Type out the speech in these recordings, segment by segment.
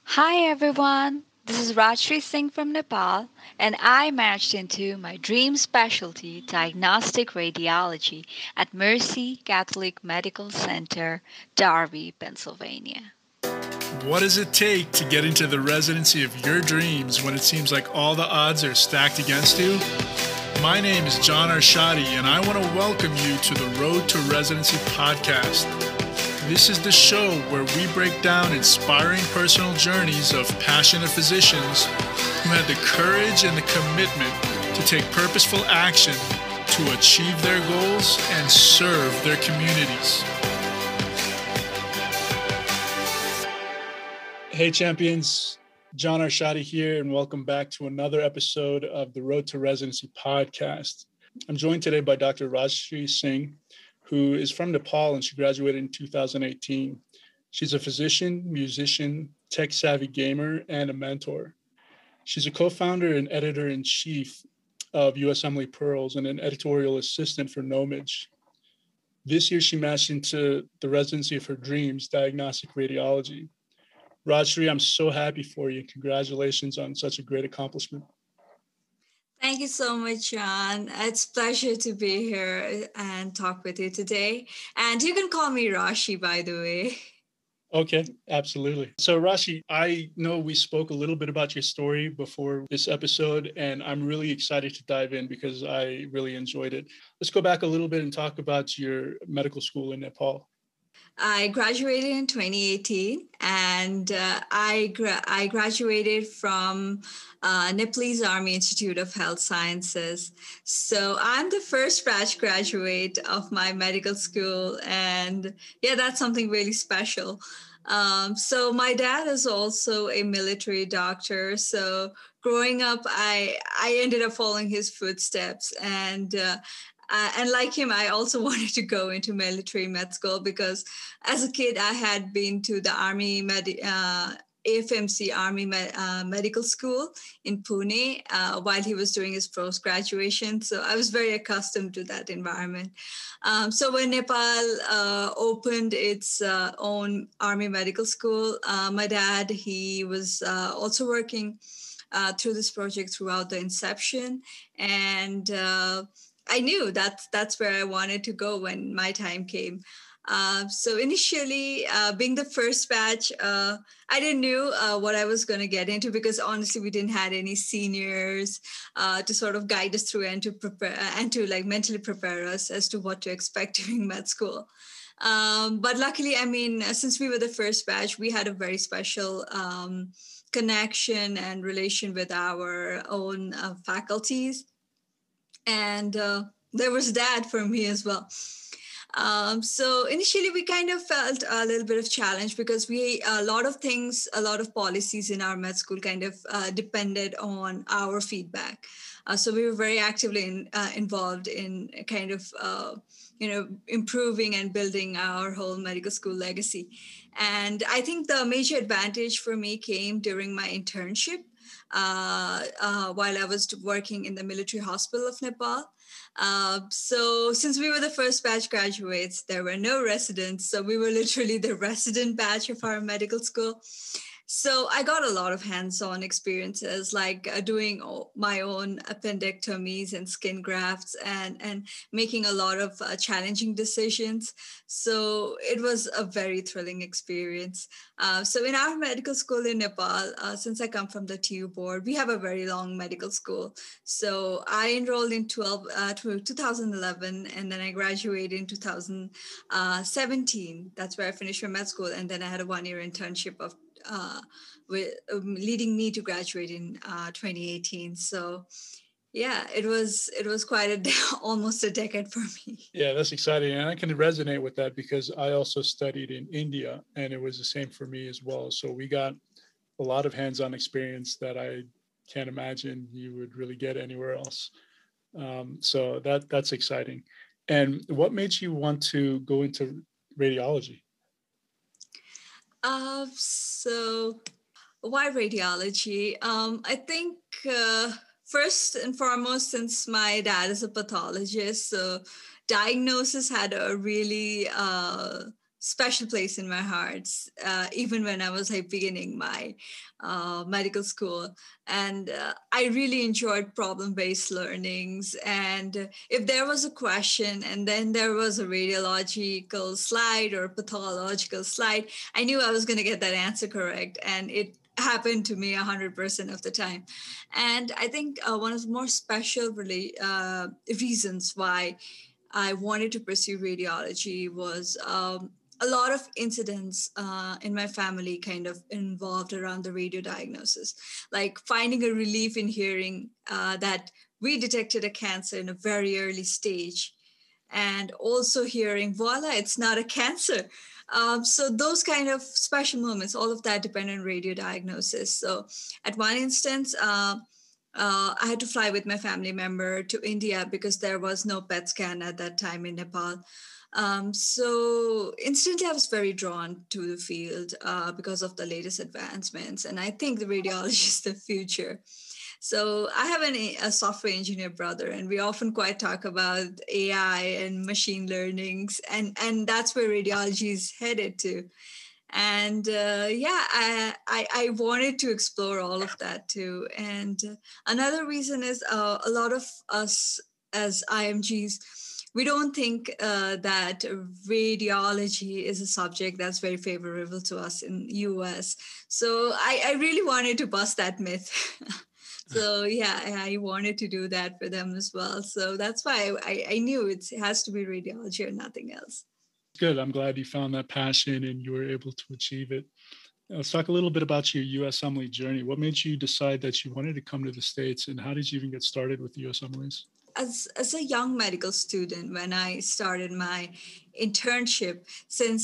Hi everyone, this is Rajshri Singh from Nepal, and I matched into my dream specialty, diagnostic radiology, at Mercy Catholic Medical Center, Darby, Pennsylvania. What does it take to get into the residency of your dreams when it seems like all the odds are stacked against you? My name is John Arshadi, and I want to welcome you to the Road to Residency podcast. This is the show where we break down inspiring personal journeys of passionate physicians who had the courage and the commitment to take purposeful action to achieve their goals and serve their communities. Hey champions, John Arshadi here, and welcome back to another episode of the Road to Residency podcast. I'm joined today by Dr. Rajshri Singh, who is from Nepal, and she graduated in 2018. She's a physician, musician, tech-savvy gamer, and a mentor. She's a co-founder and editor-in-chief of US Emily Pearls and an editorial assistant for Nomage. This year, she matched into the residency of her dreams, diagnostic radiology. Rajshri, I'm so happy for you. Congratulations on such a great accomplishment. Thank you so much, John. It's a pleasure to be here and talk with you today. And you can call me Rashi, by the way. Okay, absolutely. So Rashi, I know we spoke a little bit about your story before this episode, and I'm really excited to dive in because I really enjoyed it. Let's go back a little bit and talk about your medical school in Nepal. I graduated in 2018, and I graduated from Nepalese Army Institute of Health Sciences. So I'm the first batch graduate of my medical school, and yeah, that's something really special. So my dad is also a military doctor. So growing up, I ended up following his footsteps, and like him, I also wanted to go into military med school because as a kid, I had been to the AFMC Army Medical School in Pune while he was doing his post-graduation. So I was very accustomed to that environment. So when Nepal opened its own Army Medical School, my dad, he was also working through this project throughout the inception. And I knew that's where I wanted to go when my time came. So initially, being the first batch, I didn't know what I was going to get into because honestly, we didn't have any seniors to sort of guide us through and to prepare and to like mentally prepare us as to what to expect during med school. But luckily, I mean, since we were the first batch, we had a very special connection and relation with our own faculties. And there was that for me as well. So initially we kind of felt a little bit of challenge because a lot of policies in our med school kind of depended on our feedback. So we were very actively involved in kind of, improving and building our whole medical school legacy. And I think the major advantage for me came during my internship while I was working in the military hospital of Nepal. So since we were the first batch graduates, there were no residents. So we were literally the resident batch of our medical school. So I got a lot of hands-on experiences, like doing my own appendectomies and skin grafts and making a lot of challenging decisions. So it was a very thrilling experience. So in our medical school in Nepal, since I come from the TU board, we have a very long medical school. So I enrolled in 2011, and then I graduated in 2017. That's where I finished my med school. And then I had a one-year internship of leading me to graduate in 2018. So yeah, it was quite almost a decade for me. Yeah, that's exciting. And I can resonate with that because I also studied in India and it was the same for me as well. So we got a lot of hands-on experience that I can't imagine you would really get anywhere else. So that's exciting. And what made you want to go into radiology? So why radiology? I think first and foremost, since my dad is a pathologist, so diagnosis had a really special place in my heart, even when I was like beginning my medical school. And I really enjoyed problem-based learnings. And if there was a question and then there was a radiological slide or pathological slide, I knew I was going to get that answer correct. And it happened to me 100% of the time. And I think one of the more special reasons why I wanted to pursue radiology was a lot of incidents in my family kind of involved around the radio diagnosis, like finding a relief in hearing that we detected a cancer in a very early stage, and also hearing, voila, it's not a cancer. So those kind of special moments, all of that depend on radio diagnosis. So at one instance, I had to fly with my family member to India because there was no PET scan at that time in Nepal. So instantly I was very drawn to the field because of the latest advancements. And I think the radiology is the future. So I have a software engineer brother, and we often quite talk about AI and machine learnings, and that's where radiology is headed to. And I wanted to explore all of that too. And another reason is a lot of us as IMGs, we don't think that radiology is a subject that's very favorable to us in US. So I really wanted to bust that myth. So yeah, I wanted to do that for them as well. So that's why I knew it has to be radiology or nothing else. Good. I'm glad you found that passion and you were able to achieve it. Let's talk a little bit about your USMLE journey. What made you decide that you wanted to come to the States, and how did you even get started with USMLEs? As a young medical student, when I started my internship, since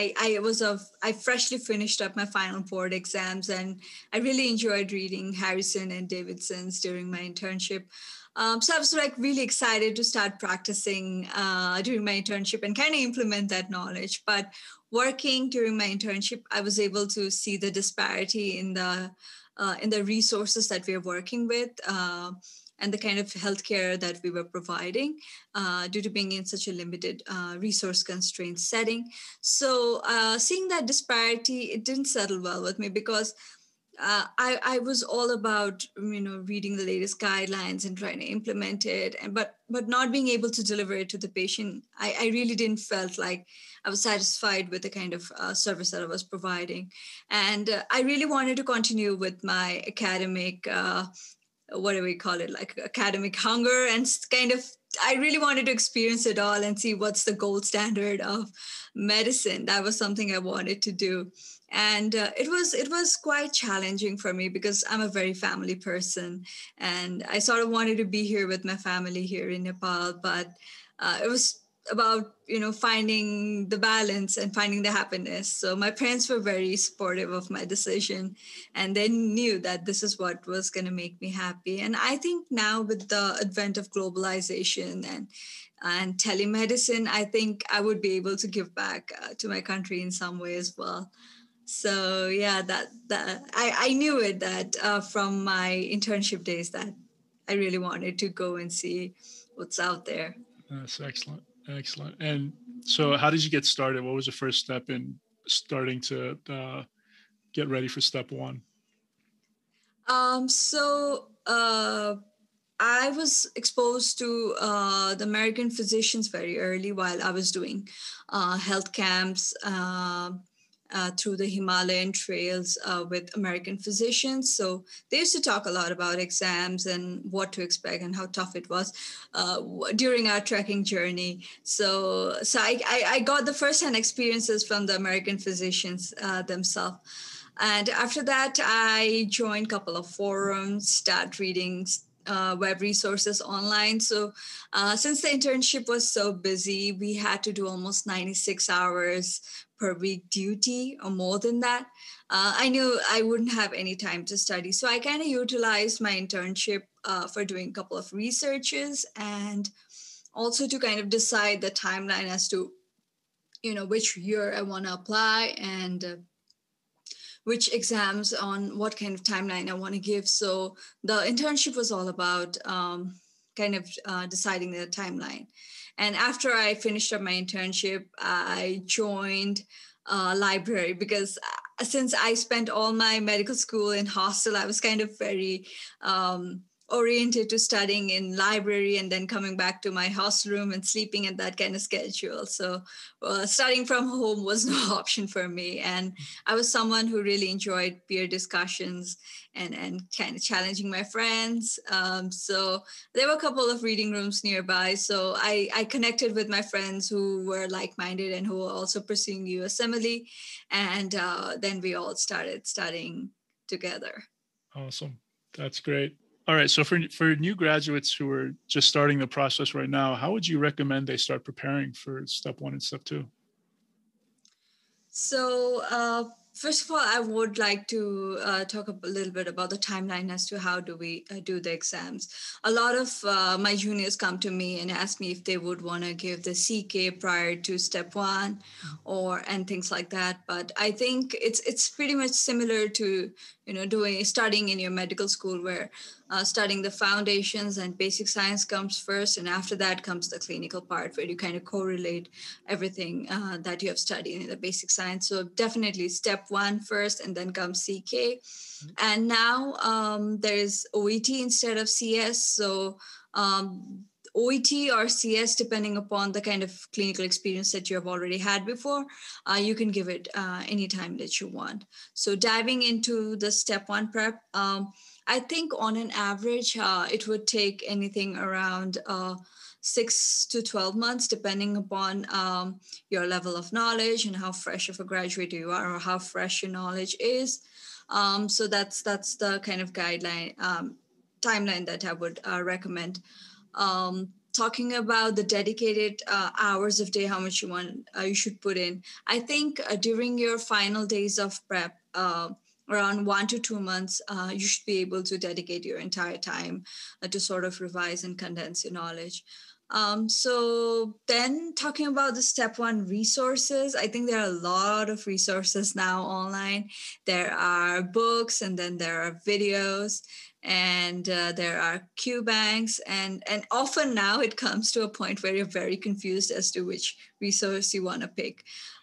I freshly finished up my final board exams, and I really enjoyed reading Harrison and Davidson's during my internship. So I was like really excited to start practicing during my internship and kind of implement that knowledge. But working during my internship, I was able to see the disparity in the resources that we are working with. And the kind of healthcare that we were providing due to being in such a limited resource constraint setting. So seeing that disparity, it didn't settle well with me because I was all about reading the latest guidelines and trying to implement it, but not being able to deliver it to the patient. I really didn't felt like I was satisfied with the kind of service that I was providing, and I really wanted to continue with my academic. What do we call it, like academic hunger, and kind of I really wanted to experience it all and see what's the gold standard of medicine. That was something I wanted to do. And it was quite challenging for me because I'm a very family person, and I sort of wanted to be here with my family here in Nepal, but it was about finding the balance and finding the happiness. So my parents were very supportive of my decision, and they knew that this is what was going to make me happy. And I think now with the advent of globalization and telemedicine, I think I would be able to give back to my country in some way as well. So yeah, that I knew it that from my internship days that I really wanted to go and see what's out there. That's excellent. Excellent. And so how did you get started? What was the first step in starting to get ready for step one? I was exposed to the American physicians very early while I was doing health camps through the Himalayan trails with American physicians. So they used to talk a lot about exams and what to expect and how tough it was during our trekking journey. So I got the firsthand experiences from the American physicians themselves. And after that, I joined a couple of forums, start reading web resources online. So since the internship was so busy, we had to do almost 96 hours per week duty or more than that. I knew I wouldn't have any time to study. So I kind of utilized my internship for doing a couple of researches and also to kind of decide the timeline as to, which year I want to apply and which exams on what kind of timeline I want to give. So the internship was all about kind of deciding the timeline. And after I finished up my internship, I joined a library because since I spent all my medical school in hostel, I was kind of very oriented to studying in library and then coming back to my hostel room and sleeping in that kind of schedule. So studying from home was no option for me. And I was someone who really enjoyed peer discussions and kind of challenging my friends. So there were a couple of reading rooms nearby. So I connected with my friends who were like-minded and who were also pursuing USMLE. And then we all started studying together. Awesome. That's great. All right. So for new graduates who are just starting the process right now, how would you recommend they start preparing for step 1 and step 2? So first of all, I would like to talk a little bit about the timeline as to how do we do the exams. A lot of my juniors come to me and ask me if they would want to give the CK prior to step 1 and things like that. But I think it's pretty much similar to, studying in your medical school where studying the foundations and basic science comes first. And after that comes the clinical part where you kind of correlate everything that you have studied in the basic science. So definitely step 1 first and then comes CK. And now there is OET instead of CS. So OET or CS, depending upon the kind of clinical experience that you have already had before, you can give it anytime that you want. So diving into the step 1 prep, I think on an average, it would take anything around 6 to 12 months, depending upon your level of knowledge and how fresh of a graduate you are or how fresh your knowledge is. So that's the kind of timeline that I would recommend. Talking about the dedicated hours of day, how much you should put in. I think during your final days of prep, around 1 to 2 months, you should be able to dedicate your entire time to sort of revise and condense your knowledge. So then talking about the step 1 resources, I think there are a lot of resources now online. There are books and then there are videos and there are Q banks and often now it comes to a point where you're very confused as to which resource you want to pick.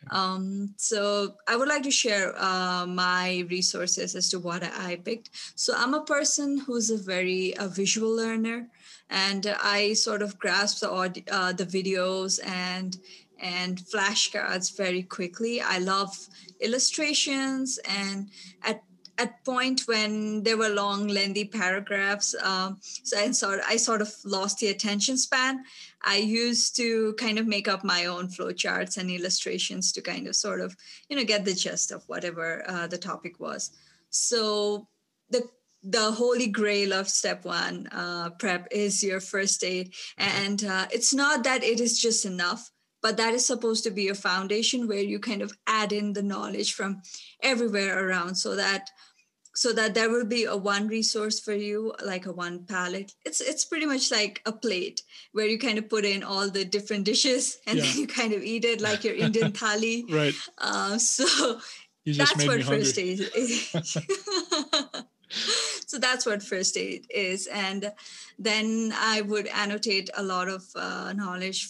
So I would like to share my resources as to what I picked. So I'm a person who's a very visual learner, and I sort of grasp the videos and flashcards very quickly. I love illustrations, and at point when there were long, lengthy paragraphs, I sort of lost the attention span. I used to kind of make up my own flowcharts and illustrations to kind of sort of, get the gist of whatever the topic was. So the holy grail of step 1 prep is your first aid. And it's not that it is just enough, but that is supposed to be a foundation where you kind of add in the knowledge from everywhere around so that there will be a one resource for you, like a one palette. It's pretty much like a plate where you kind of put in all the different dishes and then you kind of eat it like your Indian thali. Right. So you just that's made what me first hungry. aid is. So that's what first aid is. And then I would annotate a lot of notes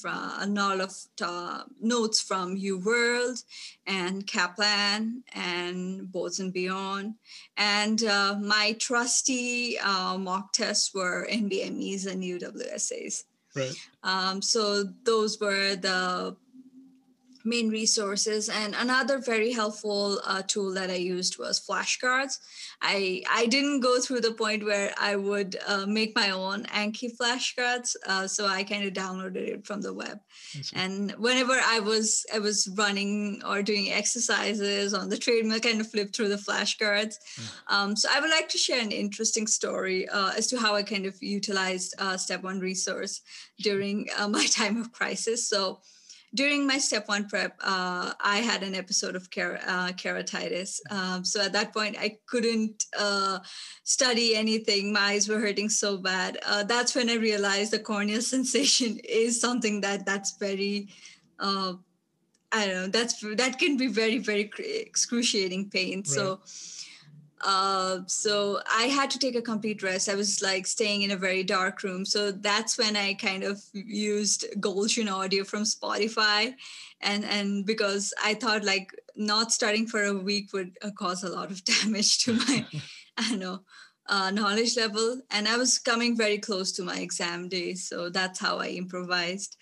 from UWorld and Kaplan and Boards and Beyond. And my trusty mock tests were NBMEs and UWSAs. Right. So those were the main resources. And another very helpful tool that I used was flashcards. I didn't go through the point where I would make my own Anki flashcards, so I kind of downloaded it from the web. And whenever I was running or doing exercises on the treadmill, kind of flipped through the flashcards. So I would like to share an interesting story as to how I kind of utilized Step 1 resource during my time of crisis. So during my step 1 prep, I had an episode of keratitis. So at that point, I couldn't study anything. My eyes were hurting so bad. That's when I realized the corneal sensation is something that's very, I don't know, that can be very, very excruciating pain. Right. So So I had to take a complete rest. I was like staying in a very dark room. So that's when I kind of used Gulshan audio from Spotify. And because I thought like not studying for a week would cause a lot of damage to my, I don't know, knowledge level. And I was coming very close to my exam day. So that's how I improvised.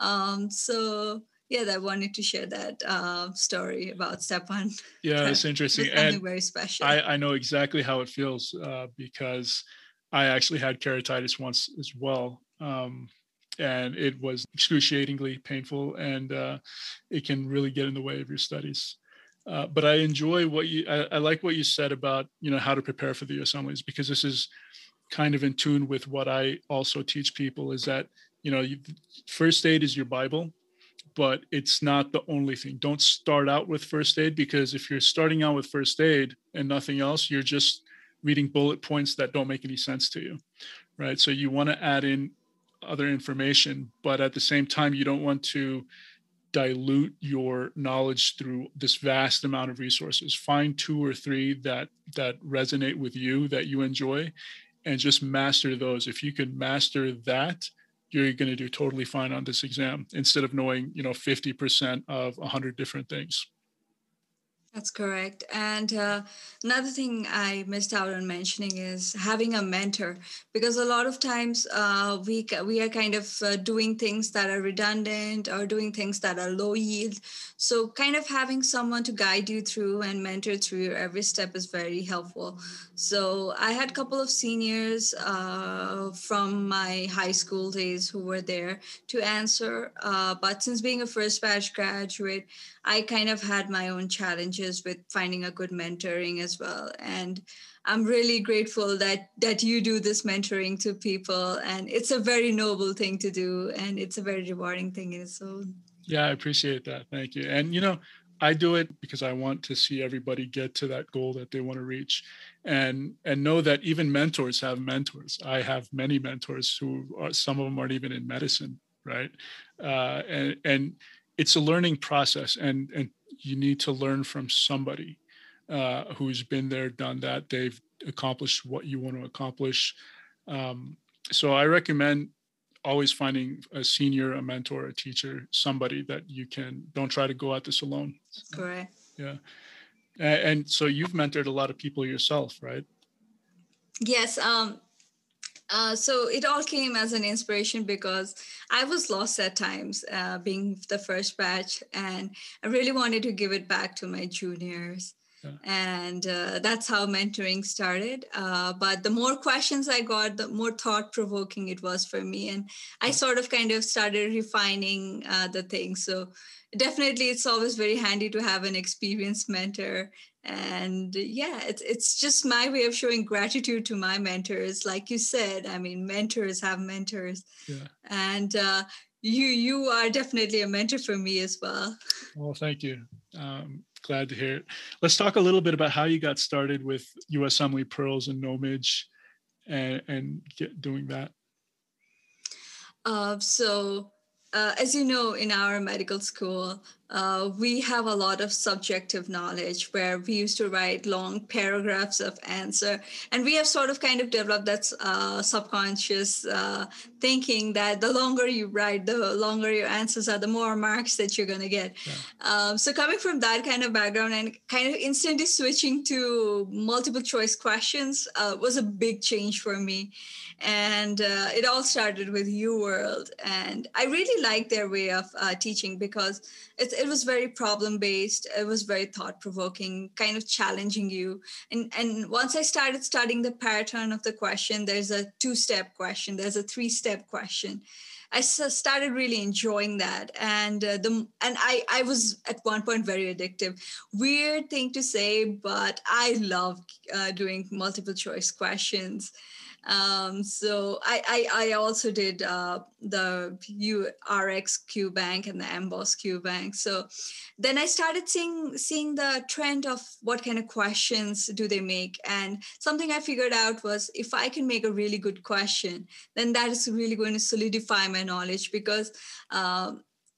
So yeah, I wanted to share that story about step one. Yeah, That it's interesting. was something And very special. I know exactly how it feels because I actually had keratitis once as well. And it was excruciatingly painful, and it can really get in the way of your studies. But I enjoy I like what you said about, how to prepare for the assemblies, because this is kind of in tune with what I also teach people, is that, first aid is your Bible, but it's not the only thing. Don't start out with first aid, because if you're starting out with first aid and nothing else, you're just reading bullet points that don't make any sense to you, right? So you want to add in other information, but at the same time, you don't want to dilute your knowledge through this vast amount of resources. Find two or three that resonate with you, that you enjoy, and just master those. If you can master that, you're going to do totally fine on this exam, instead of knowing 50% of 100 different things. That's correct. And another thing I missed out on mentioning is having a mentor, because a lot of times we are kind of doing things that are redundant or doing things that are low yield. So kind of having someone to guide you through and mentor through your every step is very helpful. So I had a couple of seniors from my high school days who were there to answer. But since being a first batch graduate, I kind of had my own challenges with finding a good mentoring as well. And I'm really grateful that you do this mentoring to people. And it's a very noble thing to do. And it's a very rewarding thing in its own. Yeah, I appreciate that. Thank you. And, I do it because I want to see everybody get to that goal that they want to reach, and know that even mentors have mentors. I have many mentors some of them aren't even in medicine, right? And it's a learning process, and you need to learn from somebody who's been there, done that. They've accomplished what you want to accomplish. So I recommend always finding a senior, a mentor, a teacher, somebody that don't try to go at this alone. That's correct. Yeah. And so you've mentored a lot of people yourself, right? Yes. So it all came as an inspiration because I was lost at times, being the first batch, and I really wanted to give it back to my juniors. Yeah. And that's how mentoring started. But the more questions I got, the more thought-provoking it was for me. And I sort of kind of started refining the thing. So definitely it's always very handy to have an experienced mentor. And yeah, it's just my way of showing gratitude to my mentors. Like you said, I mean, mentors have mentors. Yeah. And you are definitely a mentor for me as well. Well, thank you. Glad to hear it. Let's talk a little bit about how you got started with USMLE Pearls and Nomage and doing that. As you know, in our medical school, we have a lot of subjective knowledge where we used to write long paragraphs of answer. And we have sort of kind of developed that subconscious thinking that the longer you write, the longer your answers are, the more marks that you're going to get. Yeah. So coming from that kind of background and kind of instantly switching to multiple choice questions was a big change for me. And it all started with UWorld. And I really liked their way of teaching because it was very problem-based. It was very thought-provoking, kind of challenging you. And once I started studying the pattern of the question, there's a 2-step question, there's a 3-step question. I started really enjoying that. And I was at one point very addictive. Weird thing to say, but I love doing multiple choice questions. So I also did the URX Q Bank and the Emboss Q Bank. So then I started seeing the trend of what kind of questions do they make. And something I figured out was if I can make a really good question, then that is really going to solidify my knowledge because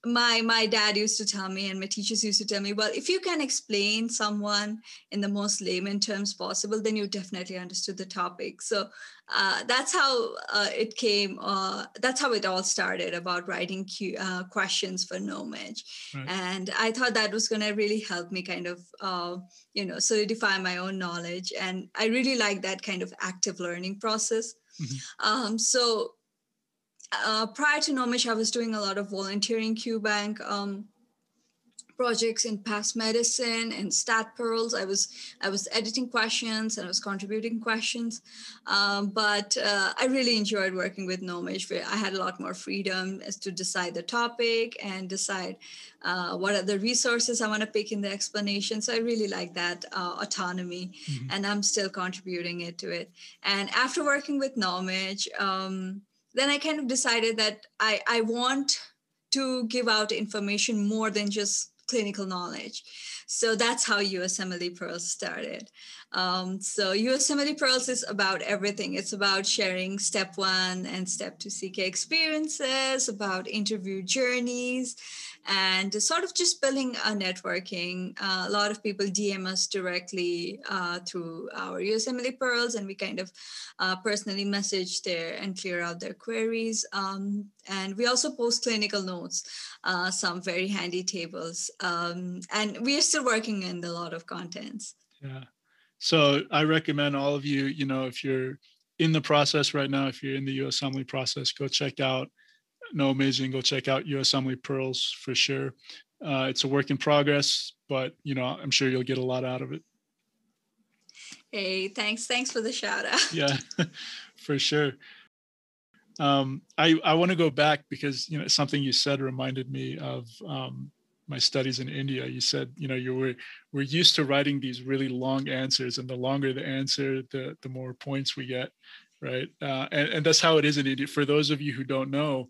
my dad used to tell me, and my teachers used to tell me, well, if you can explain someone in the most layman terms possible, then you definitely understood the topic. So that's how it came. That's how it all started, about writing questions for Knowmage. Right. And I thought that was going to really help me kind of solidify my own knowledge. And I really like that kind of active learning process. So prior to Knowmage, I was doing a lot of volunteering QBank projects in past medicine and stat pearls. I was editing questions and I was contributing questions, but I really enjoyed working with Knowmage, where I had a lot more freedom as to decide the topic and decide what are the resources I want to pick in the explanation. So I really like that autonomy, and I'm still contributing it to it. And after working with Knowmage, then I kind of decided that I want to give out information more than just clinical knowledge. So that's how USMLE Pearls started. So USMLE Pearls is about everything. It's about sharing step 1 and step 2 CK experiences, about interview journeys, and sort of just building a networking. A lot of people DM us directly through our USMLE Pearls, and we kind of personally message there and clear out their queries. And we also post clinical notes, some very handy tables. And we are still working in a lot of contents. Yeah. So I recommend all of you, if you're in the process right now, if you're in the USMLE process, go check out Knowmage and go check out USMLE Pearls for sure. It's a work in progress, but I'm sure you'll get a lot out of it. Hey, thanks for the shout out. Yeah, for sure. I want to go back because something you said reminded me of my studies in India. You said we're used to writing these really long answers, and the longer the answer, the more points we get, right? And that's how it is in India. For those of you who don't know,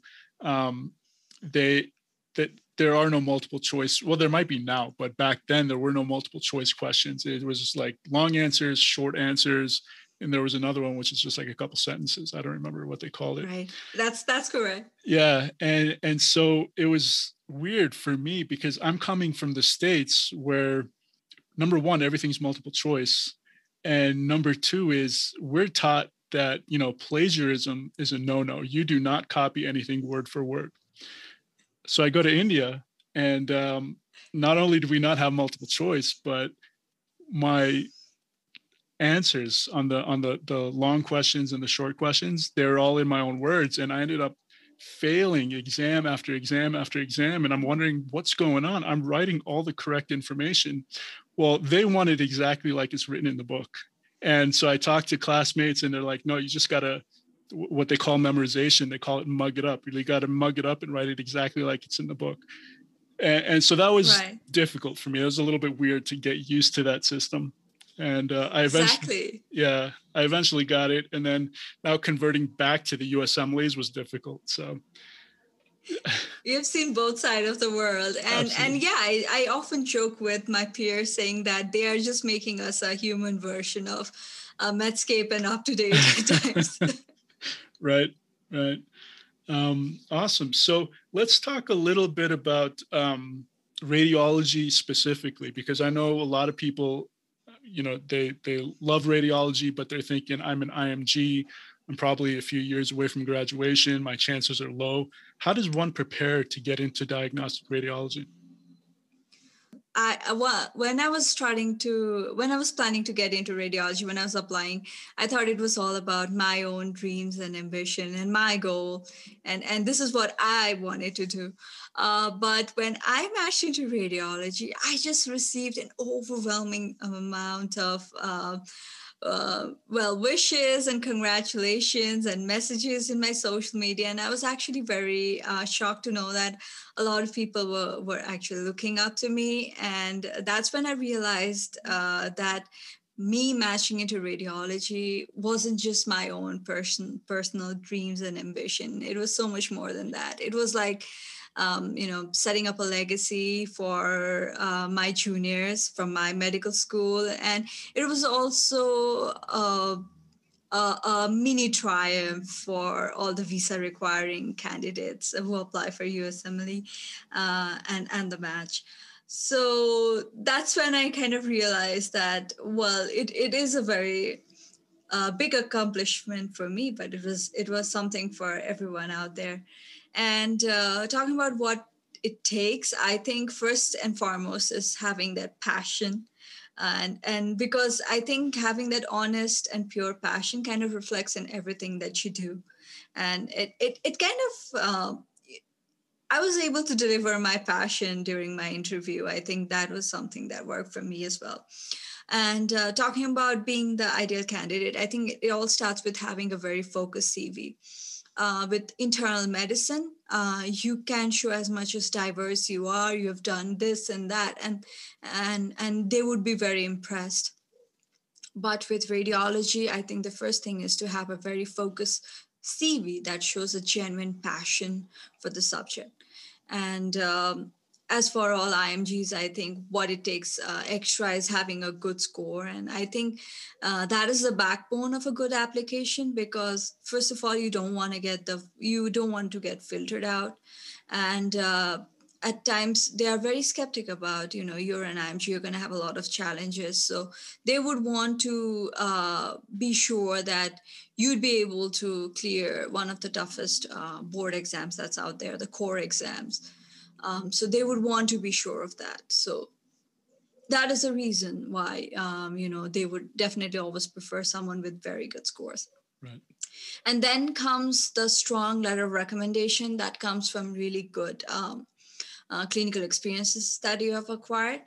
there are no multiple choice. Well, there might be now, but back then there were no multiple choice questions. It was just like long answers, short answers. And there was another one, which is just like a couple sentences. I don't remember what they called it. Right. That's correct. Yeah. And so it was weird for me because I'm coming from the States where, number one, everything's multiple choice. And number two is we're taught that, plagiarism is a no-no. You do not copy anything word for word. So I go to India, and not only do we not have multiple choice, but my answers on the long questions and the short questions, they're all in my own words. And I ended up failing exam after exam after exam. And I'm wondering what's going on. I'm writing all the correct information. Well, they want it exactly like it's written in the book. And so I talked to classmates and they're like, no, you just got to, what they call memorization, they call it mug it up. You really got to mug it up and write it exactly like it's in the book. And so that was difficult for me. It was a little bit weird to get used to that system. And I eventually got it. And then now converting back to the USMLEs was difficult. So you've seen both sides of the world. And yeah, I often joke with my peers saying that they are just making us a human version of Medscape and UpToDate at times. Right. Awesome. So let's talk a little bit about radiology specifically, because I know a lot of people, they love radiology, but they're thinking, I'm an IMG. I'm probably a few years away from graduation. My chances are low. How does one prepare to get into diagnostic radiology? When I was planning to get into radiology, when I was applying, I thought it was all about my own dreams and ambition and my goal. And this is what I wanted to do. But when I matched into radiology, I just received an overwhelming amount of wishes and congratulations and messages in my social media. And I was actually very shocked to know that a lot of people were actually looking up to me. And that's when I realized that me matching into radiology wasn't just my own personal dreams and ambition. It was so much more than that. It was like, setting up a legacy for my juniors from my medical school. And it was also a mini triumph for all the visa requiring candidates who apply for USMLE and the match. So that's when I kind of realized that, well, it is a very big accomplishment for me, but it was something for everyone out there. And talking about what it takes, I think first and foremost is having that passion, and because I think having that honest and pure passion kind of reflects in everything that you do, and it kind of I was able to deliver my passion during my interview. I think that was something that worked for me as well. And talking about being the ideal candidate, I think it all starts with having a very focused CV. With internal medicine, you can show as much as diverse you are. You have done this and that, and they would be very impressed. But with radiology, I think the first thing is to have a very focused CV that shows a genuine passion for the subject. And as for all IMGs, I think what it takes extra is having a good score. And I think that is the backbone of a good application, because first of all, you don't want to get filtered out. And at times they are very skeptic about, you're an IMG, you're going to have a lot of challenges. So they would want to be sure that you'd be able to clear one of the toughest board exams that's out there, the core exams. So they would want to be sure of that. So that is the reason why, they would definitely always prefer someone with very good scores. Right. And then comes the strong letter of recommendation that comes from really good clinical experiences that you have acquired.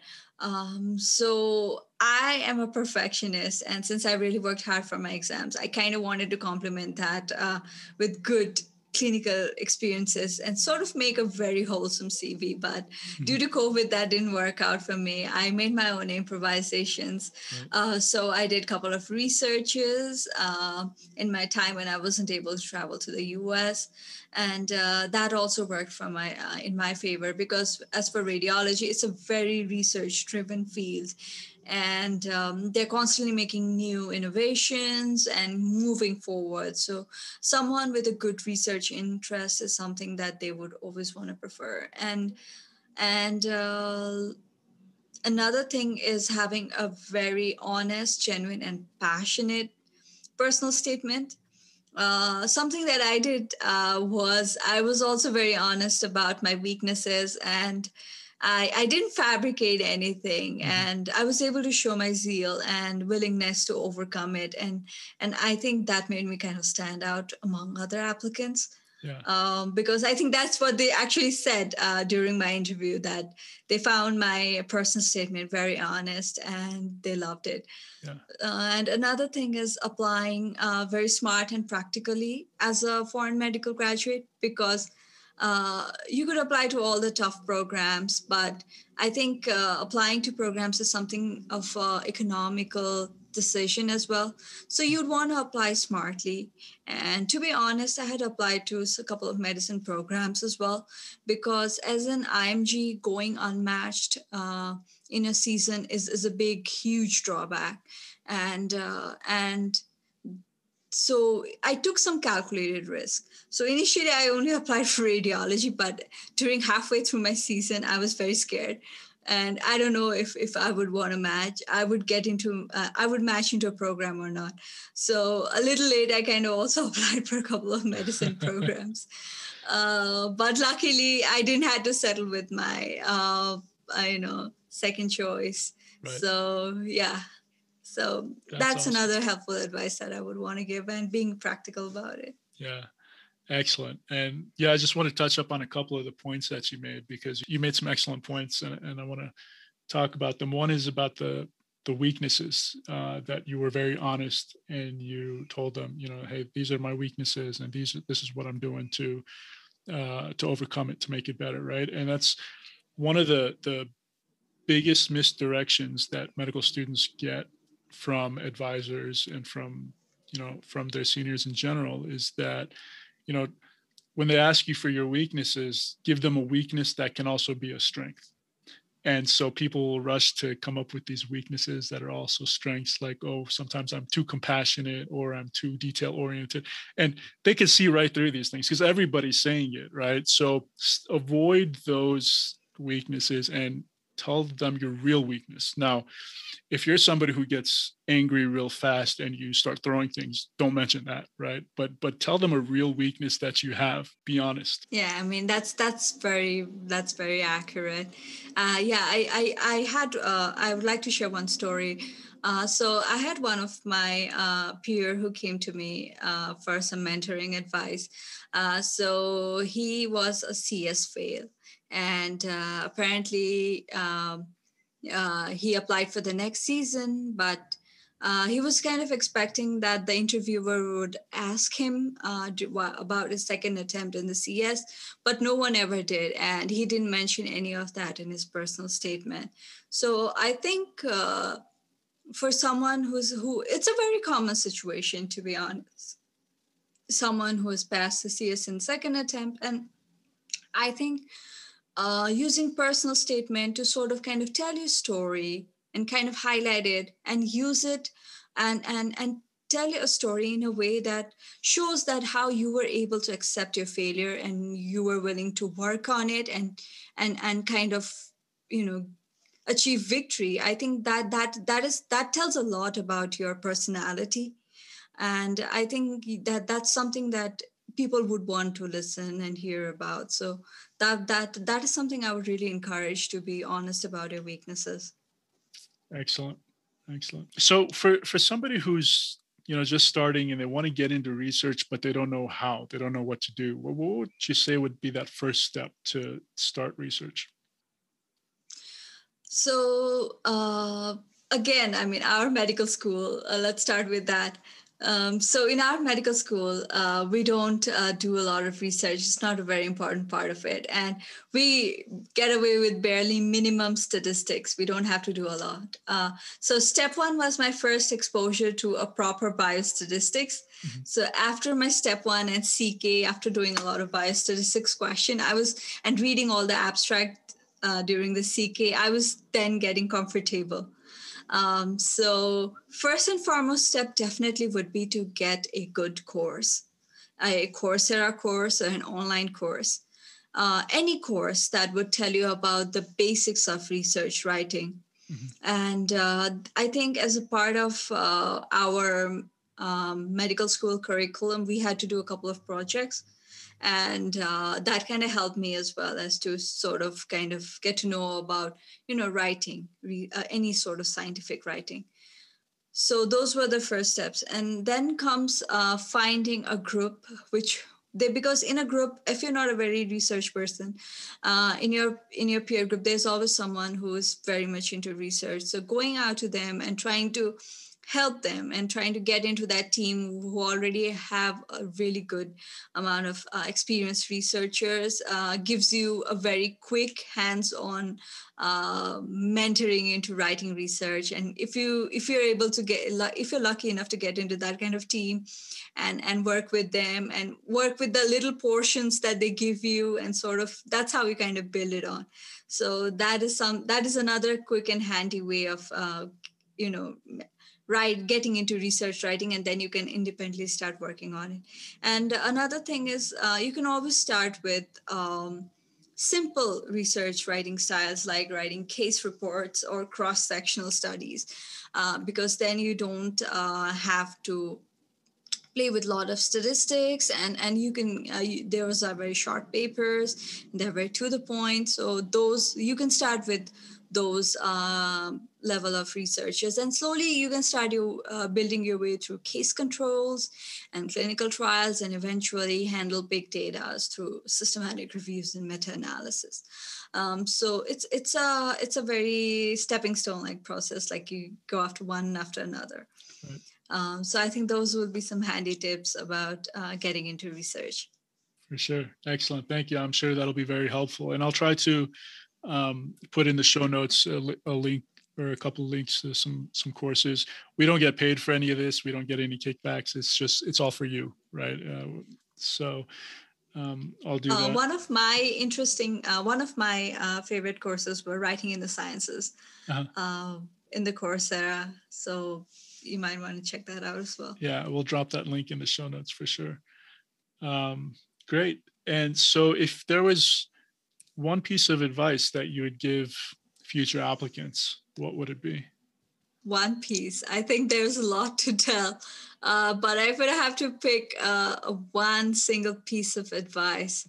So I am a perfectionist, and since I really worked hard for my exams, I kind of wanted to complement that with good clinical experiences and sort of make a very wholesome CV. But due to COVID, that didn't work out for me. I made my own improvisations. Right. So I did a couple of researches in my time when I wasn't able to travel to the US. And that also worked in my favor, because as for radiology, it's a very research driven field, and they're constantly making new innovations and moving forward. So someone with a good research interest is something that they would always want to prefer. And another thing is having a very honest, genuine, and passionate personal statement. Something that I did was I was also very honest about my weaknesses, and I didn't fabricate anything, and I was able to show my zeal and willingness to overcome it. And I think that made me kind of stand out among other applicants. Yeah. Because I think that's what they actually said during my interview, that they found my personal statement very honest and they loved it. Yeah. And another thing is applying very smart and practically as a foreign medical graduate, because you could apply to all the tough programs, but I think applying to programs is something of economical decision as well. So you'd want to apply smartly. And to be honest, I had applied to a couple of medicine programs as well, because as an IMG, going unmatched in a season is a big, huge drawback. And so I took some calculated risk. So initially I only applied for radiology, but during halfway through my season, I was very scared. And I don't know if I would want to match. I would match into a program or not. So a little late, I kind of also applied for a couple of medicine programs. But luckily, I didn't have to settle with my, second choice. Right. So yeah. So that's awesome. another helpful advice that I would want to give, and being practical about it. Yeah. Excellent. And yeah, I just want to touch up on a couple of the points that you made, because you made some excellent points, and I want to talk about them. One is about the weaknesses, that you were very honest and you told them, hey, these are my weaknesses, and this is what I'm doing to overcome it, to make it better. Right. And that's one of the biggest misdirections that medical students get from advisors and from their seniors in general, is that, when they ask you for your weaknesses, give them a weakness that can also be a strength. And so people will rush to come up with these weaknesses that are also strengths, like, oh, sometimes I'm too compassionate or I'm too detail oriented. And they can see right through these things because everybody's saying it, right? So avoid those weaknesses and tell them your real weakness. Now, if you're somebody who gets angry real fast and you start throwing things, don't mention that, right? But tell them a real weakness that you have. Be honest. Yeah, I mean that's very accurate. Yeah, I would like to share one story. So I had one of my peer who came to me for some mentoring advice. So he was a CS fail, and apparently he applied for the next season, but he was kind of expecting that the interviewer would ask him about his second attempt in the CS, but no one ever did, and he didn't mention any of that in his personal statement. So I think for someone it's a very common situation, to be honest. Someone who has passed the CS in second attempt, and I think using personal statement to sort of kind of tell your story and kind of highlight it and use it and tell you a story in a way that shows that how you were able to accept your failure and you were willing to work on it and kind of, you know, achieve victory. I think that tells a lot about your personality, and I think that's something that people would want to listen and hear about. So that is something I would really encourage, to be honest about your weaknesses. Excellent. Excellent. So for somebody who's, just starting and they want to get into research, but they don't know how, they don't know what to do, what would you say would be that first step to start research? So again, I mean, our medical school, let's start with that. So in our medical school, we don't do a lot of research. It's not a very important part of it. And we get away with barely minimum statistics. We don't have to do a lot. So step one was my first exposure to a proper biostatistics. Mm-hmm. So after my step one and CK, after doing a lot of biostatistics question, and reading all the abstract during the CK, I was then getting comfortable. So first and foremost step definitely would be to get a good course, a Coursera course or an online course, any course that would tell you about the basics of research writing. Mm-hmm. And I think as a part of our medical school curriculum, we had to do a couple of projects. And that kind of helped me as well, as to sort of kind of get to know about, writing, any sort of scientific writing. So those were the first steps. And then comes finding a group, because in a group, if you're not a very research person, in your peer group, there's always someone who is very much into research. So going out to them and trying to help them and trying to get into that team who already have a really good amount of experienced researchers gives you a very quick hands-on mentoring into writing research. And if you're able to if you're lucky enough to get into that kind of team and work with them and work with the little portions that they give you, and sort of that's how we kind of build it on. So that is another quick and handy way of getting into research writing, and then you can independently start working on it. And another thing is you can always start with simple research writing styles, like writing case reports or cross-sectional studies, because then you don't have to play with a lot of statistics, and you can those are very short papers, they're very to the point. So those you can start with those level of researchers, and slowly you can start building your way through case controls and clinical trials, and eventually handle big data through systematic reviews and meta-analysis. So it's a very stepping stone like process, like you go after one after another. Right. So I think those would be some handy tips about getting into research. For sure. Excellent. Thank you. I'm sure that'll be very helpful. And I'll try to put in the show notes a link or a couple of links to some courses. We don't get paid for any of this. We don't get any kickbacks. It's all for you, right? So I'll do that. One of my favorite courses were writing in the sciences in the Coursera. So you might want to check that out as well. Yeah, we'll drop that link in the show notes for sure. Great. And so if there was one piece of advice that you would give future applicants, what would it be? One piece. I think there's a lot to tell, but I would have to pick one single piece of advice.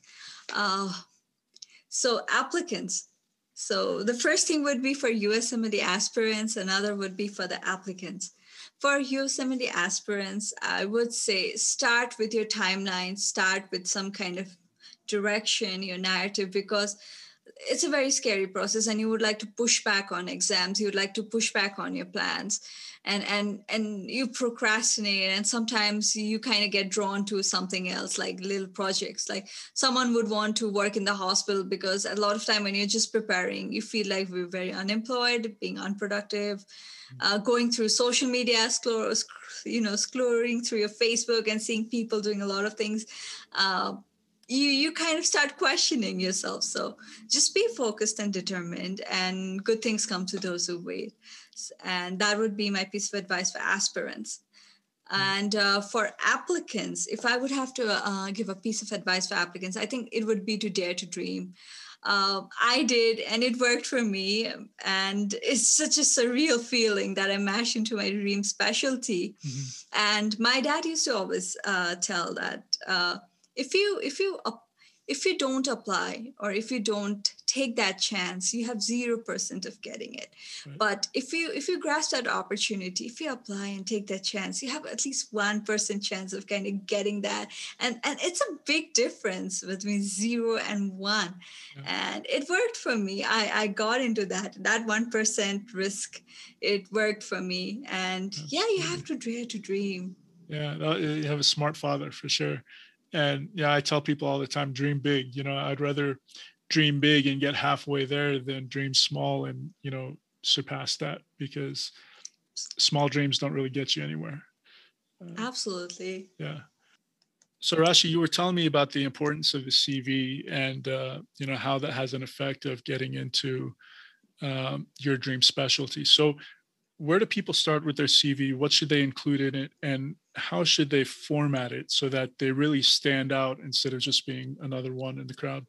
So applicants. So the first thing would be for USMLE aspirants, another would be for the applicants. For USMLE aspirants, I would say start with your timeline, start with some kind of direction, your narrative, because it's a very scary process and you would like to push back on exams, you would like to push back on your plans, and you procrastinate, and sometimes you kind of get drawn to something else, like little projects. Like someone would want to work in the hospital, because a lot of time when you're just preparing, you feel like we're very unemployed, being unproductive. Going through social media, scrolling through your Facebook and seeing people doing a lot of things, you kind of start questioning yourself. So just be focused and determined, and good things come to those who wait. And that would be my piece of advice for aspirants. And for applicants, if I would have to give a piece of advice for applicants, I think it would be to dare to dream. I did, and it worked for me. And it's such a surreal feeling that I mashed into my dream specialty. Mm-hmm. And my dad used to always tell that if you don't apply, or if you don't take that chance, you have 0% of getting it. Right. But if you grasp that opportunity, if you apply and take that chance, you have at least 1% chance of kind of getting that. And it's a big difference between 0 and 1. Yeah. And it worked for me. I got into that 1% risk. It worked for me. And absolutely. Yeah, you have to dare to dream. Yeah, you have a smart father for sure. And yeah, I tell people all the time, dream big. I'd rather dream big and get halfway there than dream small and, surpass that, because small dreams don't really get you anywhere. Absolutely. Yeah. So Rashi, you were telling me about the importance of the CV and, how that has an effect of getting into your dream specialty. So where do people start with their CV? What should they include in it? And how should they format it so that they really stand out instead of just being another one in the crowd?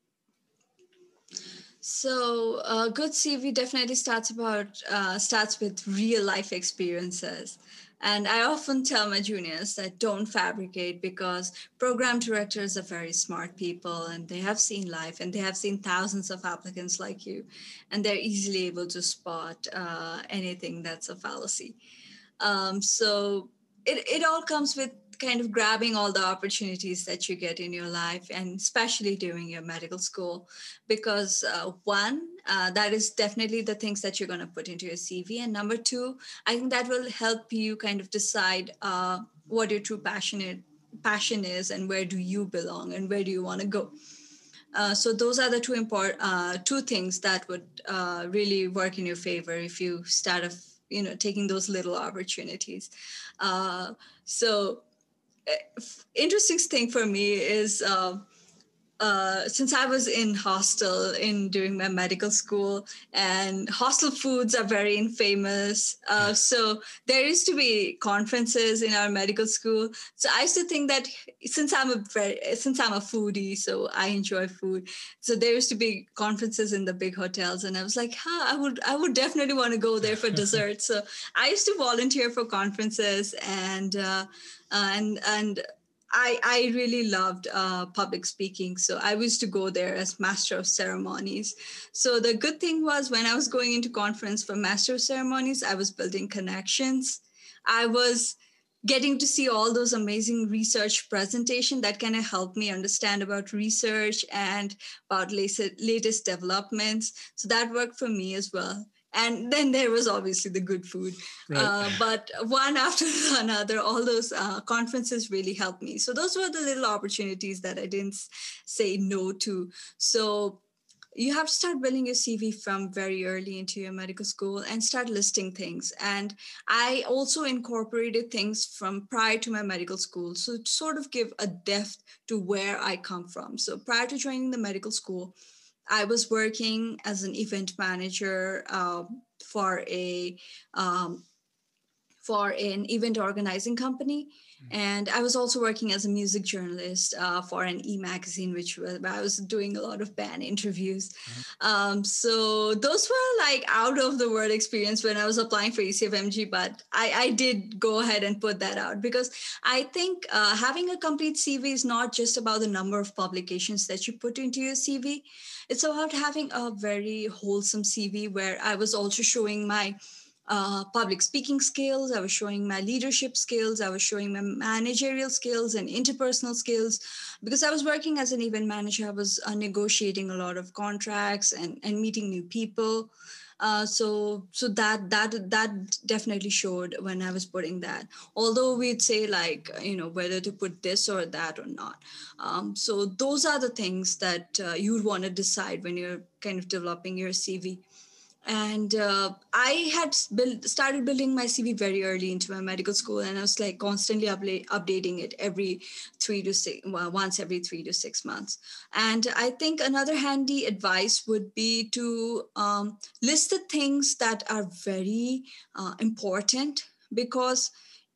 So a good CV definitely starts with real life experiences. And I often tell my juniors that don't fabricate, because program directors are very smart people, and they have seen life, and they have seen thousands of applicants like you, and they're easily able to spot anything that's a fallacy. So it all comes with kind of grabbing all the opportunities that you get in your life, and especially during your medical school, because that is definitely the things that you're going to put into your CV. And number two, I think that will help you kind of decide what your true passion is, and where do you belong, and where do you want to go. So those are the two things that would really work in your favor if you start taking those little opportunities. So interesting thing for me is since I was in hostel during my medical school, and hostel foods are very infamous. So there used to be conferences in our medical school. So I used to think that since I'm a foodie, so I enjoy food. So there used to be conferences in the big hotels, and I was like, I would definitely want to go there for dessert. So I used to volunteer for conferences, and I really loved public speaking. So I used to go there as master of ceremonies. So the good thing was, when I was going into conference for master of ceremonies, I was building connections. I was getting to see all those amazing research presentation that kind of helped me understand about research and about latest developments. So that worked for me as well. And then there was obviously the good food. Right. But one after another, all those conferences really helped me. So those were the little opportunities that I didn't say no to. So you have to start building your CV from very early into your medical school and start listing things. And I also incorporated things from prior to my medical school. So to sort of give a depth to where I come from. So prior to joining the medical school, I was working as an event manager for a um, for an event organizing company. And I was also working as a music journalist for an e-magazine, which was, I was doing a lot of band interviews. So those were like out of the world experience when I was applying for ECFMG, but I did go ahead and put that out because I think having a complete CV is not just about the number of publications that you put into your CV. It's about having a very wholesome CV where I was also showing my public speaking skills. I was showing my leadership skills. I was showing my managerial skills and interpersonal skills. Because I was working as an event manager, I was negotiating a lot of contracts and meeting new people. So that definitely showed when I was putting that. Although we'd say like whether to put this or that or not. So those are the things that you would want to decide when you're kind of developing your CV. And I had started building my CV very early into my medical school, and I was like constantly updating it once every 3 to 6 months. And I think another handy advice would be to list the things that are very important, because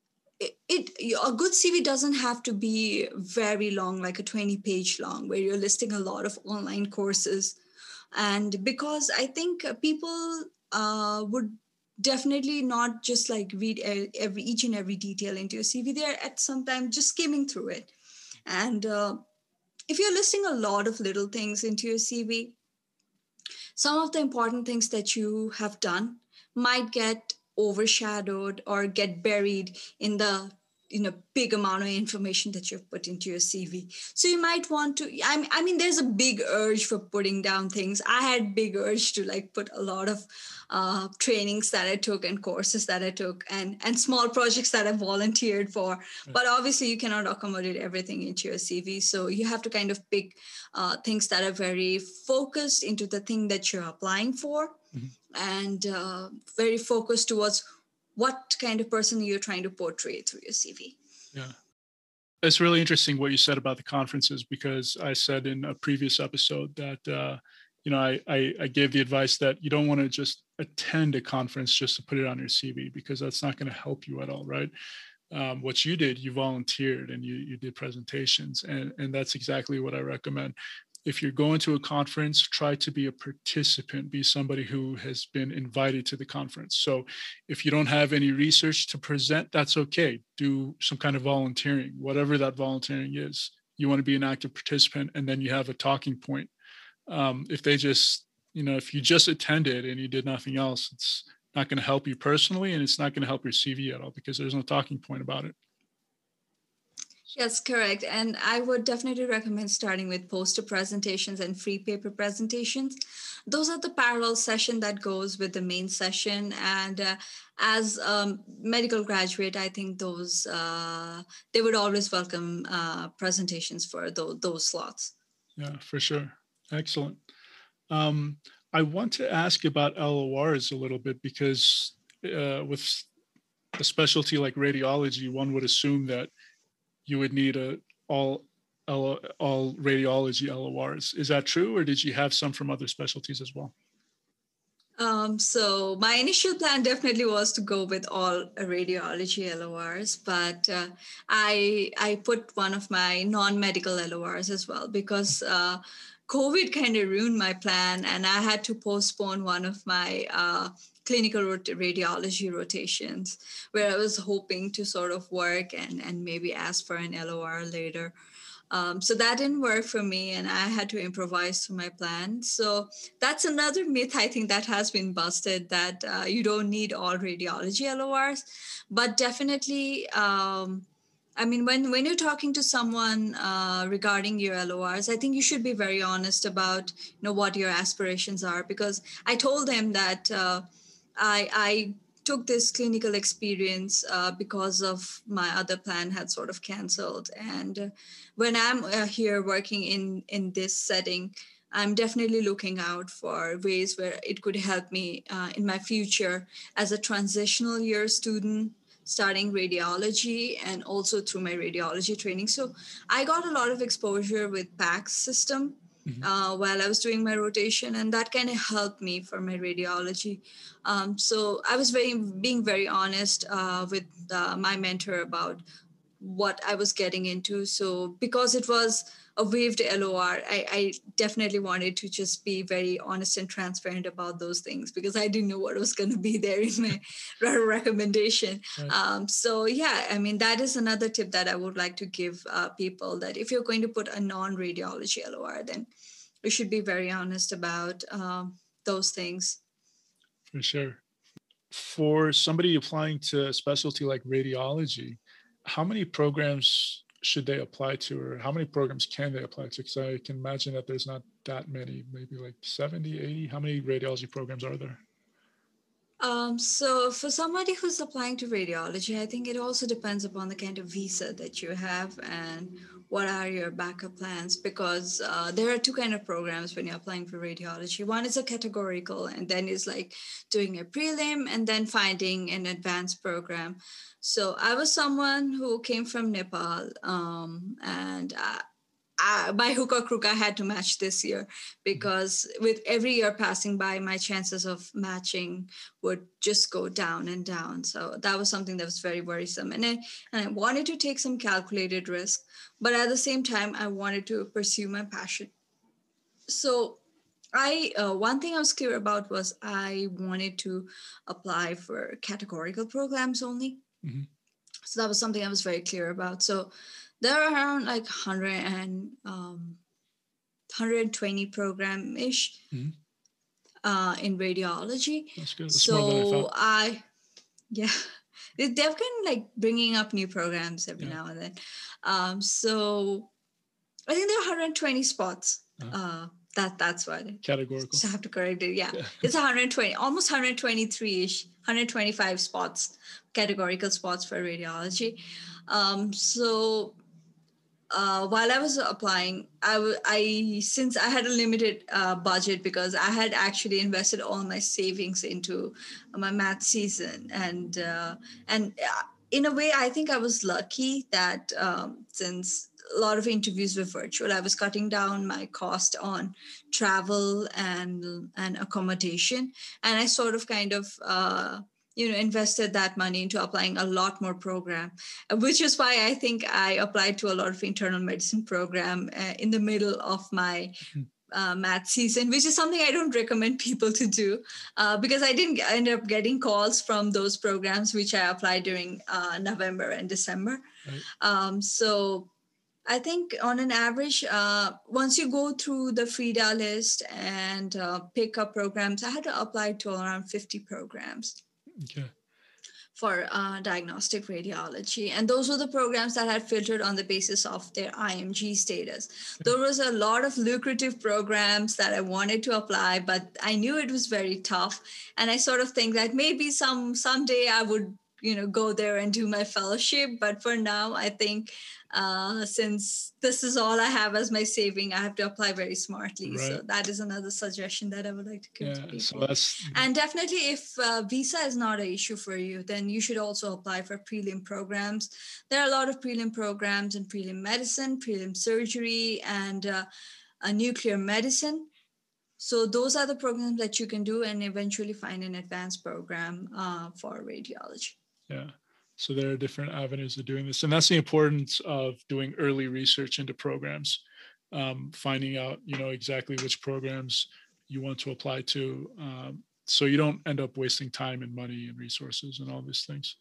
a good CV doesn't have to be very long, like a 20-page long, where you're listing a lot of online courses. And because I think people would definitely not just like read each and every detail into your CV. They're at some time just skimming through it. And if you're listing a lot of little things into your CV, some of the important things that you have done might get overshadowed or get buried in the big amount of information that you've put into your CV. So you might want to, I mean, there's a big urge for putting down things. I had big urge to like put a lot of trainings that I took and courses that I took and small projects that I volunteered for. But obviously you cannot accommodate everything into your CV. So you have to kind of pick things that are very focused into the thing that you're applying for, and very focused towards what kind of person you're trying to portray through your CV. Yeah. It's really interesting what you said about the conferences, because I said in a previous episode that, I gave the advice that you don't want to just attend a conference just to put it on your CV, because that's not going to help you at all, right? What you did, you volunteered and you did presentations, and that's exactly what I recommend. If you're going to a conference, try to be a participant, be somebody who has been invited to the conference. So if you don't have any research to present, that's okay. Do some kind of volunteering, whatever that volunteering is. You want to be an active participant, and then you have a talking point. If you just attended and you did nothing else, it's not going to help you personally, and it's not going to help your CV at all, because there's no talking point about it. Yes, correct. And I would definitely recommend starting with poster presentations and free paper presentations. Those are the parallel session that goes with the main session. And as a medical graduate, I think those they would always welcome presentations for those slots. Yeah, for sure. Excellent. I want to ask about LORs a little bit, because with a specialty like radiology, one would assume that you would need all radiology LORs. Is that true, or did you have some from other specialties as well? So my initial plan definitely was to go with all radiology LORs, but I put one of my non-medical LORs as well, because COVID kind of ruined my plan, and I had to postpone one of my clinical radiology rotations, where I was hoping to sort of work and maybe ask for an LOR later. So that didn't work for me, and I had to improvise to my plan. So that's another myth, I think, that has been busted, that you don't need all radiology LORs. But definitely, I mean, when you're talking to someone regarding your LORs, I think you should be very honest about what your aspirations are, because I told them that I took this clinical experience because of my other plan had sort of canceled. And when I'm here working in this setting, I'm definitely looking out for ways where it could help me in my future as a transitional year student starting radiology and also through my radiology training. So I got a lot of exposure with PACS system while I was doing my rotation, and that kind of helped me for my radiology. So I was being very honest with my mentor about what I was getting into. So because it was a waived LOR, I definitely wanted to just be very honest and transparent about those things because I didn't know what was going to be there in my recommendation. Right. So yeah, I mean, that is another tip that I would like to give people, that if you're going to put a non-radiology LOR, then you should be very honest about those things. For sure. For somebody applying to a specialty like radiology, how many programs should they apply to, or how many programs can they apply to? Because I can imagine that there's not that many, maybe like 70, 80. How many radiology programs are there? So for somebody who's applying to radiology, I think it also depends upon the kind of visa that you have and what are your backup plans, because there are two kind of programs when you're applying for radiology. One is a categorical, and then is like doing a prelim and then finding an advanced program. So I was someone who came from Nepal, and by hook or crook, I had to match this year, because with every year passing by, my chances of matching would just go down and down. So that was something that was very worrisome. And I wanted to take some calculated risk, but at the same time, I wanted to pursue my passion. So one thing I was clear about was I wanted to apply for categorical programs only. Mm-hmm. So that was something I was very clear about. So there are around like 120 program ish in radiology. That's good. That's more than I thought. Yeah, they've been like bringing up new programs every now and then. So I think there are 120 spots. That's why. Categorical. Just have to correct it. Yeah. It's 120, almost 123-ish, 125 spots, categorical spots for radiology. So while I was applying, since I had a limited budget, because I had actually invested all my savings into my math season, and in a way, I think I was lucky that since a lot of interviews were virtual, I was cutting down my cost on travel and accommodation, and I sort of kind of invested that money into applying a lot more program, which is why I think I applied to a lot of internal medicine program in the middle of my math season, which is something I don't recommend people to do because I didn't end up getting calls from those programs, which I applied during November and December. Right. So I think on an average, once you go through the FRIDA list and pick up programs, I had to apply to around 50 programs. Okay. For diagnostic radiology. And those were the programs that had filtered on the basis of their IMG status. There was a lot of lucrative programs that I wanted to apply, but I knew it was very tough. And I sort of think that maybe someday I would, go there and do my fellowship. But for now, I think since this is all I have as my saving, I have to apply very smartly. Right. So that is another suggestion that I would like to give to people. And definitely, if visa is not an issue for you, then you should also apply for prelim programs. There are a lot of prelim programs in prelim medicine, prelim surgery, and nuclear medicine. So those are the programs that you can do and eventually find an advanced program for radiology. Yeah. So there are different avenues of doing this. And that's the importance of doing early research into programs, finding out, exactly which programs you want to apply to, so you don't end up wasting time and money and resources and all these things.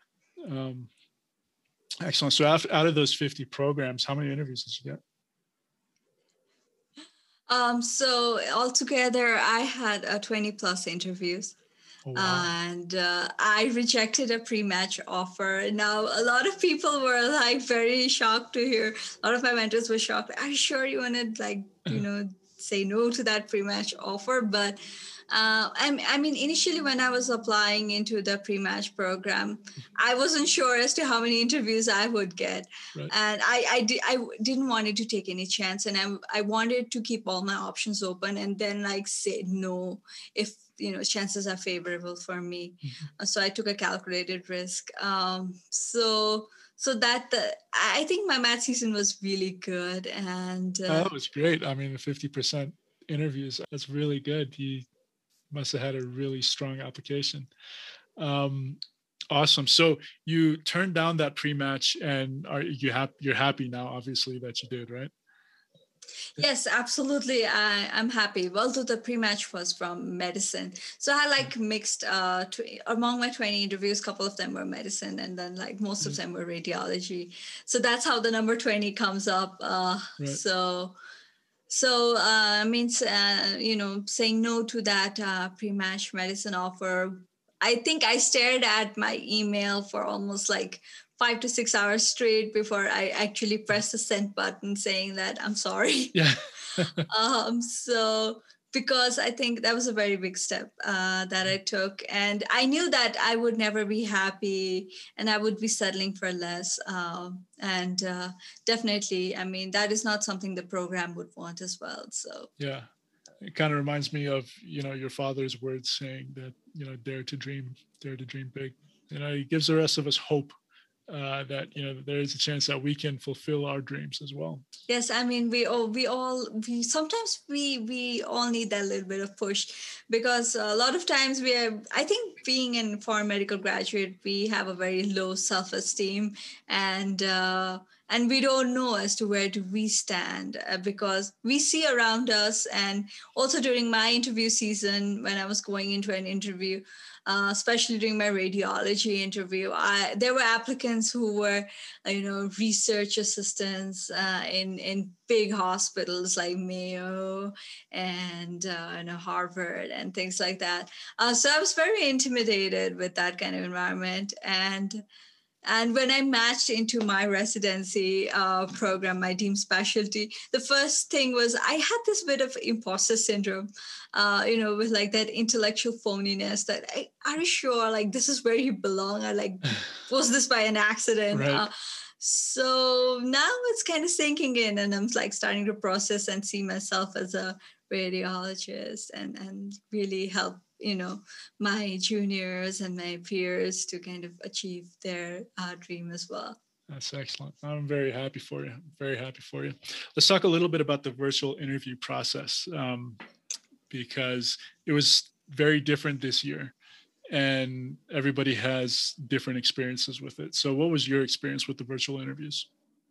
Excellent. So out of those 50 programs, how many interviews did you get? So altogether, I had 20 plus interviews. Oh, wow. And I rejected a pre-match offer. Now, a lot of people were like very shocked to hear. A lot of my mentors were shocked. Are you sure you want to say no to that pre-match offer. But I mean, initially when I was applying into the pre-match program, I wasn't sure as to how many interviews I would get. Right. And I didn't want to take any chance. And I wanted to keep all my options open and then like say no if, chances are favorable for me. So I took a calculated risk. So that I think my math season was really good. And that was great. I mean, the 50% interviews, that's really good. You must have had a really strong application. Awesome. So you turned down that pre-match, and you're happy now, obviously, that you did, right? Yes, absolutely. I'm happy. Although the pre-match was from medicine. So I like mixed, among my 20 interviews, a couple of them were medicine and then like most of them were radiology. So that's how the number 20 comes up. Right. So means, saying no to that pre-match medicine offer. I think I stared at my email for almost like 5 to 6 hours straight before I actually pressed the send button saying that I'm sorry. Yeah. So because I think that was a very big step that I took. And I knew that I would never be happy and I would be settling for less. And definitely, I mean, that is not something the program would want as well. So yeah, it kind of reminds me of, your father's words saying that, dare to dream big. He gives the rest of us hope. That there is a chance that we can fulfill our dreams as well. Yes, I mean we sometimes we all need that little bit of push because a lot of times I think being an foreign medical graduate, we have a very low self-esteem and we don't know as to where do we stand because we see around us. And also during my interview season, when I was going into an interview, especially during my radiology interview, there were applicants who were, research assistants in big hospitals like Mayo and Harvard and things like that. So I was very intimidated with that kind of environment. And when I matched into my residency program, my deemed specialty, the first thing was I had this bit of imposter syndrome, with like that intellectual phoniness that, are you sure like this is where you belong? Or like, was this by an accident? Right. So now it's kind of sinking in and I'm like starting to process and see myself as a radiologist and really help my juniors and my peers to kind of achieve their dream as well. That's excellent. I'm very happy for you. Very happy for you. Let's talk a little bit about the virtual interview process because it was very different this year and everybody has different experiences with it. So what was your experience with the virtual interviews?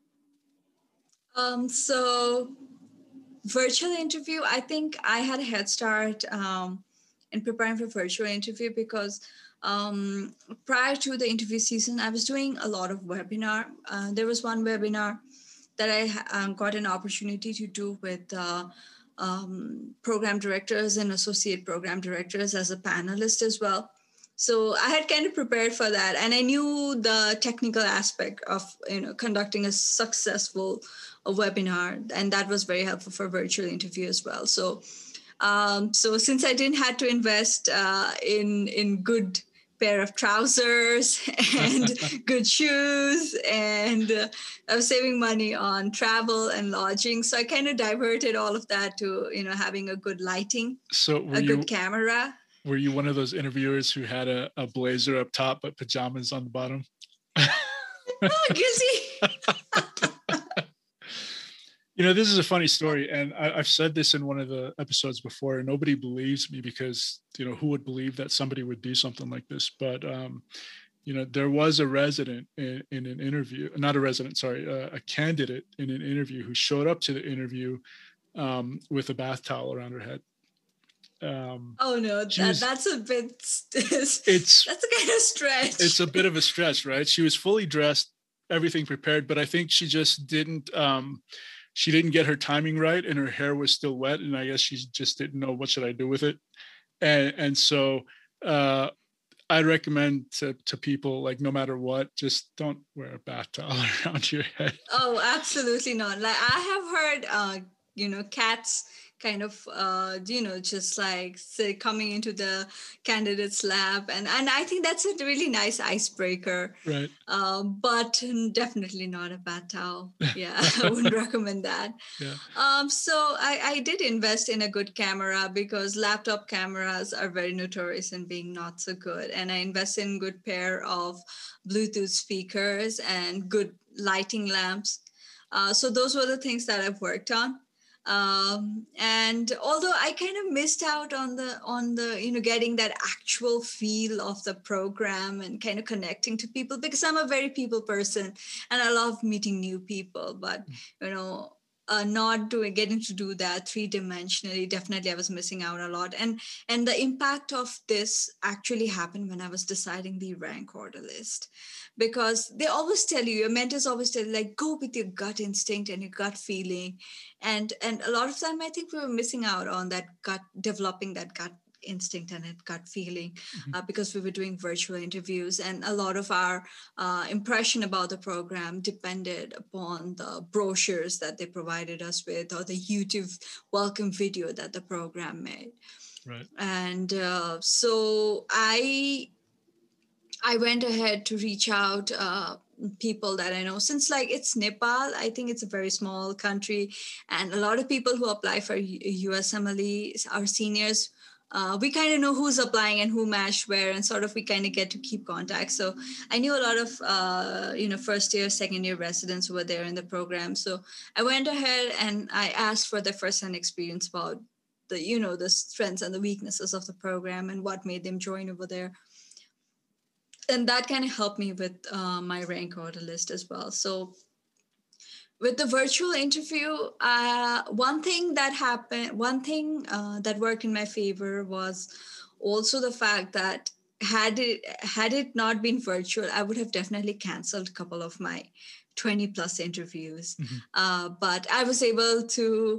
So virtual interview, I think I had a head start in preparing for virtual interview because prior to the interview season, I was doing a lot of webinar. There was one webinar that I got an opportunity to do with program directors and associate program directors as a panelist as well. So I had kind of prepared for that, and I knew the technical aspect of conducting a successful webinar, and that was very helpful for virtual interview as well. So since I didn't have to invest in good pair of trousers and good shoes, and I was saving money on travel and lodging, so I kind of diverted all of that to having a good lighting, good camera. Were you one of those interviewers who had a blazer up top but pajamas on the bottom? Oh, guilty. This is a funny story, and I've said this in one of the episodes before, and nobody believes me because, who would believe that somebody would do something like this? But, there was a resident in an interview, not a resident, sorry, a candidate in an interview who showed up to the interview with a bath towel around her head. Oh no, that's a bit. That's a kind of stretch. It's a bit of a stretch, right? She was fully dressed, everything prepared, but I think she just didn't. She didn't get her timing right, and her hair was still wet, and I guess she just didn't know what should I do with it, and so I recommend to people, like, no matter what, just don't wear a bath towel around your head. Oh, absolutely not. Like I have heard cats kind of, just like say, coming into the candidate's lab. And I think that's a really nice icebreaker. Right. But definitely not a bad towel. Yeah, I wouldn't recommend that. Yeah. So I did invest in a good camera because laptop cameras are very notorious in being not so good. And I invested in a good pair of Bluetooth speakers and good lighting lamps. So those were the things that I've worked on. And although I kind of missed out on the getting that actual feel of the program and kind of connecting to people, because I'm a very people person and I love meeting new people, but not getting to do that three-dimensionally, definitely I was missing out a lot. And the impact of this actually happened when I was deciding the rank order list, because they always tell you, your mentors always tell you, like, go with your gut instinct and your gut feeling. And a lot of time I think we were missing out on that developing that gut instinct and that gut feeling, because we were doing virtual interviews, and a lot of our impression about the program depended upon the brochures that they provided us with or the YouTube welcome video that the program made. Right. And so I went ahead to reach out people that I know, since like it's Nepal, I think it's a very small country, and a lot of people who apply for USMLE, our seniors, we kind of know who's applying and who matched where, and sort of we kind of get to keep contact. So I knew a lot of first year, second year residents who were there in the program. So I went ahead and I asked for their first-hand experience about the strengths and the weaknesses of the program and what made them join over there. And that kind of helped me with my rank order list as well. So with the virtual interview, one thing that worked in my favor was also the fact that had it not been virtual, I would have definitely canceled a couple of my 20 plus interviews. But I was able to,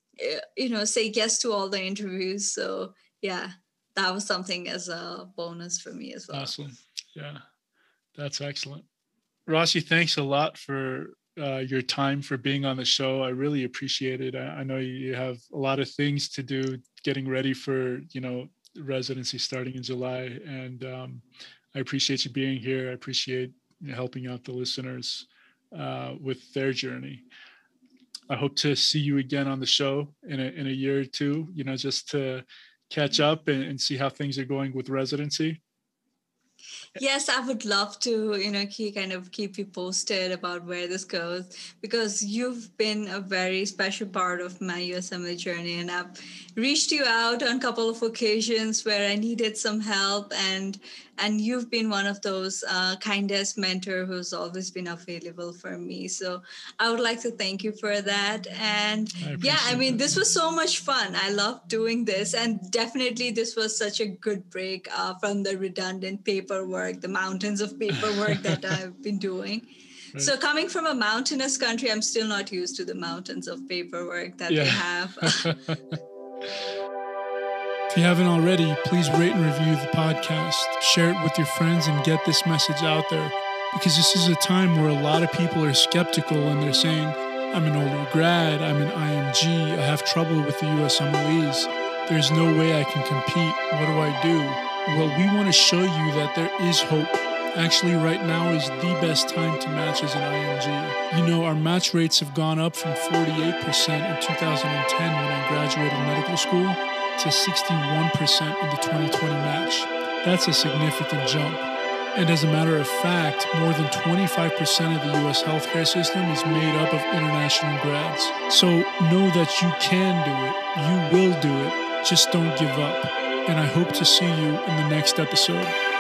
say yes to all the interviews. So yeah, that was something as a bonus for me as well. Awesome. Yeah, that's excellent. Rashi, thanks a lot for your time, for being on the show. I really appreciate it. I know you have a lot of things to do getting ready for, residency starting in July. And I appreciate you being here. I appreciate helping out the listeners with their journey. I hope to see you again on the show in a year or two, just to catch up and see how things are going with residency. Yes, I would love to, keep you posted about where this goes, because you've been a very special part of my USMLE journey, and I've reached you out on a couple of occasions where I needed some help, and you've been one of those kindest mentor who's always been available for me. So I would like to thank you for that. And this was so much fun. I love doing this, and definitely this was such a good break from the redundant paperwork, the mountains of paperwork that I've been doing. Right. So coming from a mountainous country, I'm still not used to the mountains of paperwork that they have. If you haven't already, please rate and review the podcast, share it with your friends, and get this message out there. Because this is a time where a lot of people are skeptical and they're saying, I'm an older grad, I'm an IMG, I have trouble with the USMLEs, there's no way I can compete, what do I do? Well, we want to show you that there is hope. Actually, right now is the best time to match as an IMG. Our match rates have gone up from 48% in 2010 when I graduated medical school to 61% in the 2020 match. That's a significant jump. And as a matter of fact, more than 25% of the U.S. healthcare system is made up of international grads. So know that you can do it. You will do it. Just don't give up. And I hope to see you in the next episode.